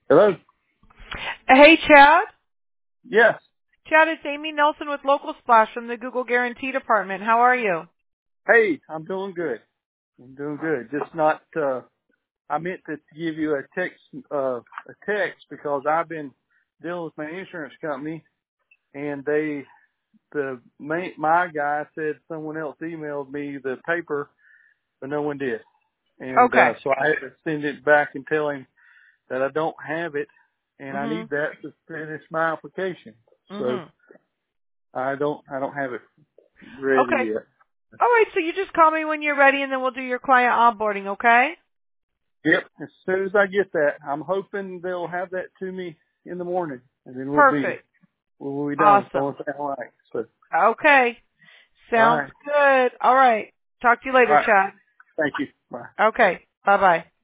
Hello? Hey, Chad. Yes. Chad, it's Amy Nelson with Local Splash from the Google Guarantee Department. How are you? Hey, I'm doing good. I'm doing good. Just not, I meant to give you a text because I've been dealing with my insurance company and my guy said someone else emailed me the paper, but no one did. And, Okay. so I had to send it back and tell him that I don't have it and I need Mhm. that to finish my application. So Mhm. I don't have it ready Okay. yet. All right. So you just call me when you're ready, and then we'll do your client onboarding. Okay? Yep. As soon as I get that, I'm hoping they'll have that to me in the morning, and then Perfect. we'll be done. It's the only Awesome. thing I like. So, Okay. all Sounds right. good. All right. Talk to you All later, right. Chad. Thank you. Bye. Okay. Bye bye.